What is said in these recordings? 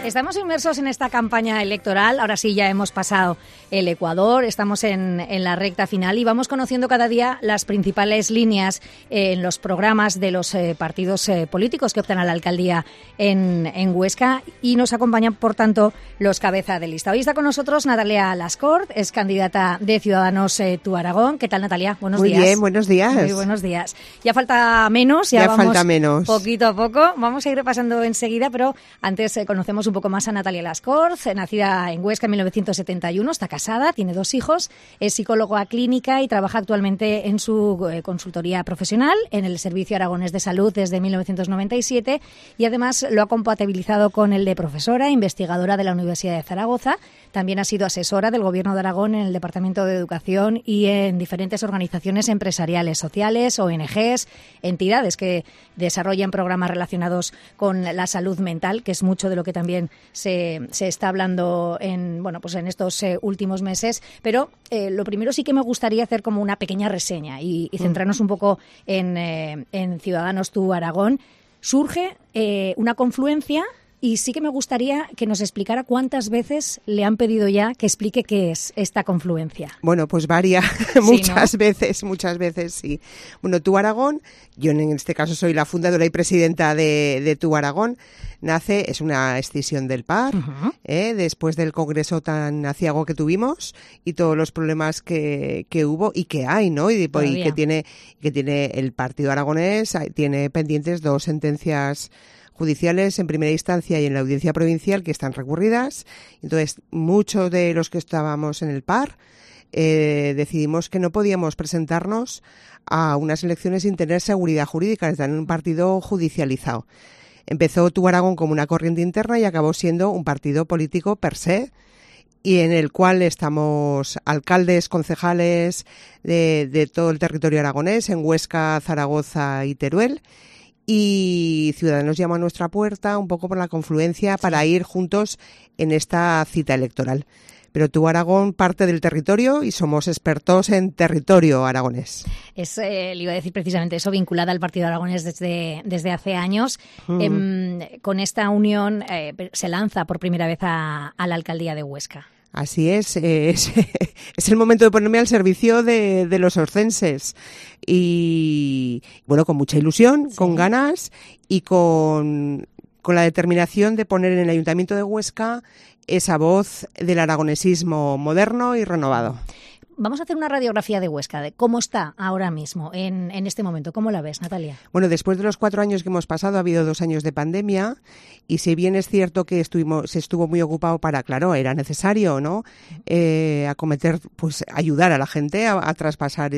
Estamos inmersos en esta campaña electoral, ahora sí ya hemos pasado el Ecuador, estamos en la recta final y vamos conociendo cada día las principales líneas en los programas de los partidos políticos que optan a la alcaldía en Huesca y nos acompañan, por tanto, los cabeza de lista. Hoy está con nosotros Natalia Lascort, es candidata de Ciudadanos Tú Aragón. ¿Qué tal, Natalia? Buenos días. Muy bien, buenos días. Muy buenos días. Ya falta menos, ya vamos falta menos. Poquito a poco. Vamos a ir repasando enseguida, pero antes conocemos un poco más a Natalia Lascort, nacida en Huesca en 1971, está casada, tiene 2 hijos, es psicóloga clínica y trabaja actualmente en su consultoría profesional en el Servicio Aragonés de Salud desde 1997 y además lo ha compatibilizado con el de profesora, investigadora de la Universidad de Zaragoza. También ha sido asesora del Gobierno de Aragón en el Departamento de Educación y en diferentes organizaciones empresariales, sociales, ONGs, entidades que desarrollan programas relacionados con la salud mental, que es mucho de lo que también se está hablando en estos últimos meses. Pero lo primero sí que me gustaría hacer como una pequeña reseña y centrarnos un poco en Ciudadanos Tú Aragón. Surge una confluencia. Y sí que me gustaría que nos explicara cuántas veces le han pedido ya que explique qué es esta confluencia. Bueno, pues varias, muchas veces, sí. Bueno, Tú Aragón, yo en este caso soy la fundadora y presidenta de Tú Aragón, es una escisión del PAR, después del congreso tan aciago que tuvimos y todos los problemas que hubo y que hay, ¿no? Y que tiene el Partido Aragonés, tiene pendientes 2 sentencias judiciales en primera instancia y en la audiencia provincial que están recurridas. Entonces, muchos de los que estábamos en el PAR decidimos que no podíamos presentarnos a unas elecciones sin tener seguridad jurídica, estar en un partido judicializado. Empezó Tú Aragón como una corriente interna y acabó siendo un partido político per se, y en el cual estamos alcaldes, concejales de todo el territorio aragonés, en Huesca, Zaragoza y Teruel. Y Ciudadanos llama a nuestra puerta un poco por la confluencia para ir juntos en esta cita electoral. Pero Tú Aragón parte del territorio y somos expertos en territorio aragonés. Le iba a decir precisamente eso, vinculada al Partido Aragonés desde hace años. Con esta unión se lanza por primera vez a la alcaldía de Huesca. Así es el momento de ponerme al servicio de los oscenses y bueno, con mucha ilusión, sí, con ganas y con la determinación de poner en el Ayuntamiento de Huesca esa voz del aragonesismo moderno y renovado. Vamos a hacer una radiografía de Huesca, de cómo está ahora mismo, en este momento. ¿Cómo la ves, Natalia? Bueno, después de los 4 años que hemos pasado, ha habido 2 años de pandemia y si bien es cierto que se estuvo muy ocupado claro, era necesario, ¿no? Ayudar a la gente a traspasar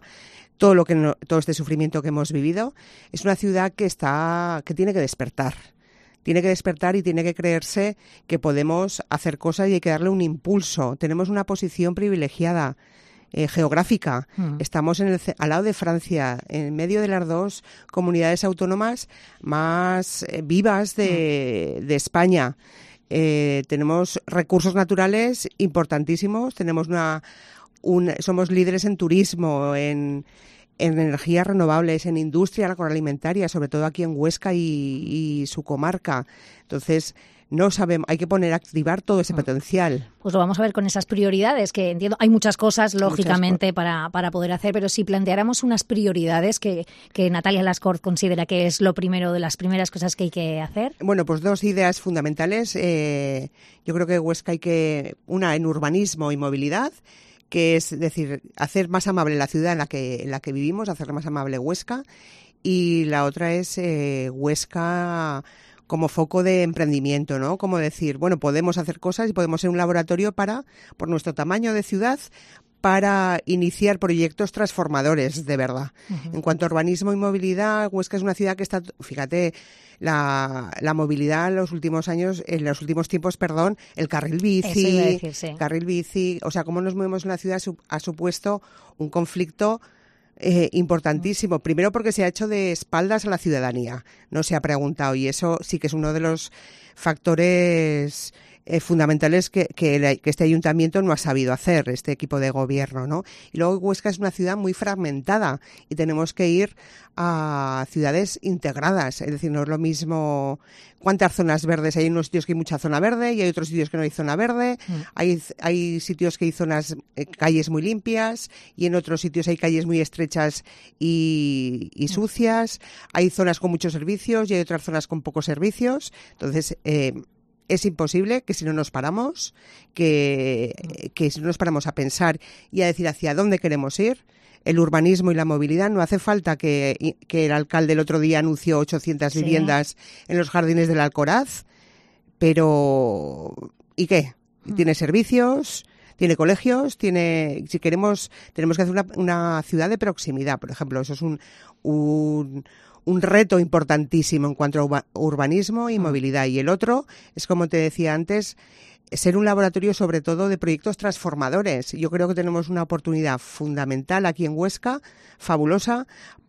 todo este sufrimiento que hemos vivido. Es una ciudad que tiene que despertar. Tiene que despertar y tiene que creerse que podemos hacer cosas y hay que darle un impulso. Tenemos una posición privilegiada geográfica. Estamos al lado de Francia, en medio de las 2 comunidades autónomas más vivas de España. Tenemos recursos naturales importantísimos. Tenemos somos líderes en turismo, en energías renovables, en industria agroalimentaria, sobre todo aquí en Huesca y su comarca. Entonces, no sabemos, hay que activar todo ese potencial. Pues lo vamos a ver con esas prioridades, que entiendo, hay muchas cosas, lógicamente, para poder hacer, pero si planteáramos unas prioridades que Natalia Lascort considera que es lo primero, de las primeras cosas que hay que hacer. Bueno, pues 2 ideas fundamentales. Yo creo que Huesca una en urbanismo y movilidad, que es decir, hacer más amable la ciudad en la que vivimos, hacer más amable Huesca, y la otra es Huesca como foco de emprendimiento, ¿no? Como decir, bueno, podemos hacer cosas y podemos ser un laboratorio por nuestro tamaño de ciudad, para iniciar proyectos transformadores de verdad. En cuanto a urbanismo y movilidad, Huesca es una ciudad que está, fíjate, la movilidad en los últimos tiempos, el carril bici, eso iba a decir, sí. Carril bici, o sea, cómo nos movemos en la ciudad ha supuesto un conflicto importantísimo. Primero porque se ha hecho de espaldas a la ciudadanía, no se ha preguntado, y eso sí que es uno de los factores fundamentales que este ayuntamiento no ha sabido hacer, este equipo de gobierno, ¿no? Y luego Huesca es una ciudad muy fragmentada y tenemos que ir a ciudades integradas, es decir, no es lo mismo cuántas zonas verdes. Hay unos sitios que hay mucha zona verde y hay otros sitios que no hay zona verde. Hay sitios que hay zonas, calles muy limpias, y en otros sitios hay calles muy estrechas y sucias. Hay zonas con muchos servicios y hay otras zonas con pocos servicios. Entonces, es imposible que si no nos paramos, que si no nos paramos a pensar y a decir hacia dónde queremos ir, el urbanismo y la movilidad, no hace falta que el alcalde el otro día anunció 800 viviendas en los jardines del Alcoraz, pero ¿y qué? Tiene servicios, tiene colegios, si queremos, tenemos que hacer una ciudad de proximidad, por ejemplo. Eso es un reto importantísimo en cuanto a urbanismo y movilidad. Y el otro es, como te decía antes, ser un laboratorio sobre todo de proyectos transformadores. Yo creo que tenemos una oportunidad fundamental aquí en Huesca, fabulosa,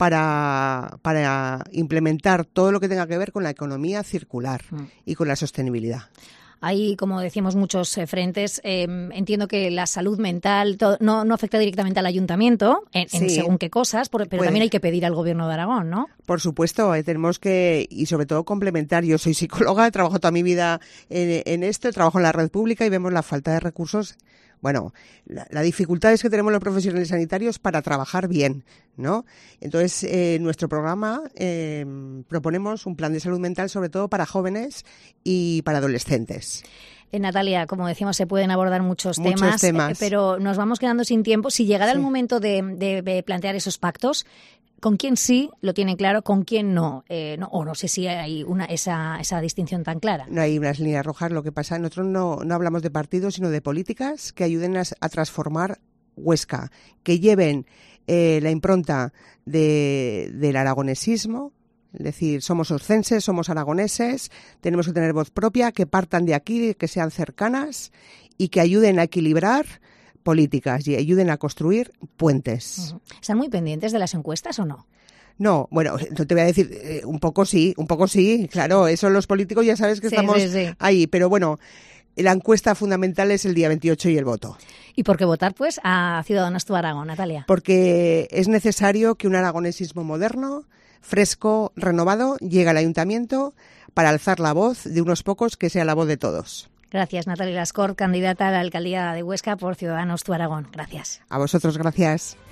para implementar todo lo que tenga que ver con la economía circular y con la sostenibilidad. Hay, como decíamos, muchos frentes. Entiendo que la salud mental no afecta directamente al ayuntamiento, en según qué cosas, pero también hay que pedir al Gobierno de Aragón, ¿no? Por supuesto, tenemos que, y sobre todo complementar. Yo soy psicóloga, he trabajado toda mi vida en esto, trabajo en la red pública y vemos la falta de recursos. Bueno, la dificultad es que tenemos los profesionales sanitarios para trabajar bien, ¿no? Entonces, en nuestro programa proponemos un plan de salud mental sobre todo para jóvenes y para adolescentes. Natalia, como decíamos, se pueden abordar muchos temas, pero nos vamos quedando sin tiempo. Si llegara el momento de plantear esos pactos, ¿con quién sí lo tienen claro, con quién no? O no sé si hay esa distinción tan clara. No hay unas líneas rojas. Lo que pasa, nosotros no hablamos de partidos, sino de políticas que ayuden a transformar Huesca, que lleven la impronta del aragonesismo. Es decir, somos oscenses, somos aragoneses, tenemos que tener voz propia, que partan de aquí, que sean cercanas y que ayuden a equilibrar políticas y ayuden a construir puentes. ¿Están muy pendientes de las encuestas o no? No, bueno, no te voy a decir, un poco sí, claro, eso los políticos ya sabes que estamos ahí, pero bueno, la encuesta fundamental es el día 28 y el voto. ¿Y por qué votar, pues, a Ciudadanos Tu Aragón, Natalia? Porque es necesario que un aragonesismo moderno, fresco, renovado, llegue al ayuntamiento para alzar la voz de unos pocos que sea la voz de todos. Gracias, Natalia Lascort, candidata a la alcaldía de Huesca por Ciudadanos Tu Aragón. Gracias. A vosotros, gracias.